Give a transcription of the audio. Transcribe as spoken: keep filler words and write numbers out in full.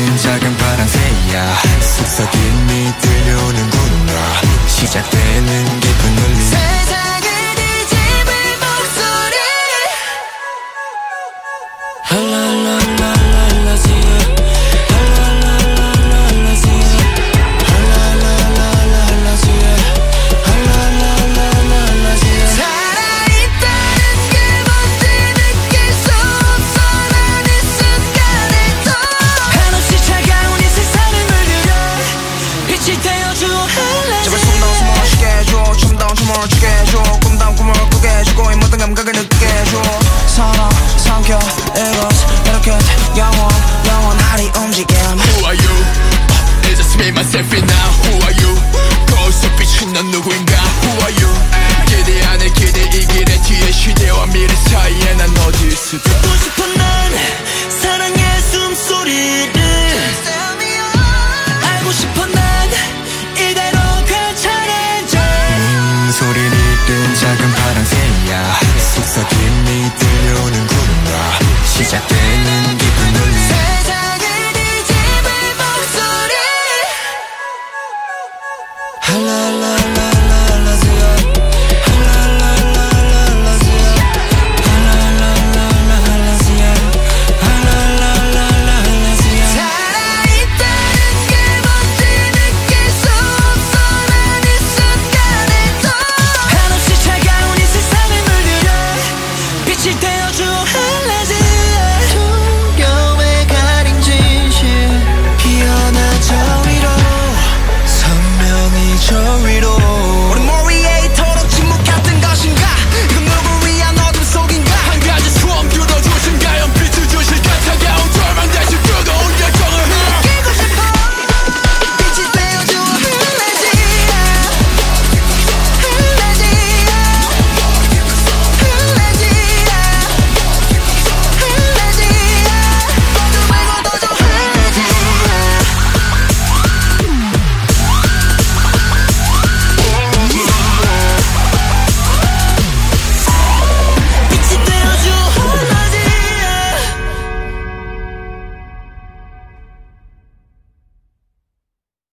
작은 파랑새야 속삭임이 들려오는구나 시작되는 깊은 울림 세상을 뒤집을 목소리 할랄랄랄랄라지야 할랄랄랄랄라지야 할랄랄랄랄라지야 할랄랄랄랄라지야 살아있다는 게 뭔지 느낄 수 없어 나는 순간에도 한없이 차가운 이 세상을 물들여 빛이 되어줘 할랄랄라 제발 숨 다운 숨을 쉬게 해줘 춤 다운 춤을 추게 해줘 꿈 다운 꿈을 꾸게 해주고 이 모든 감각을 느끼게 해줘 사랑 삼켜 읽었어 이렇게 영원 영원하리 움직임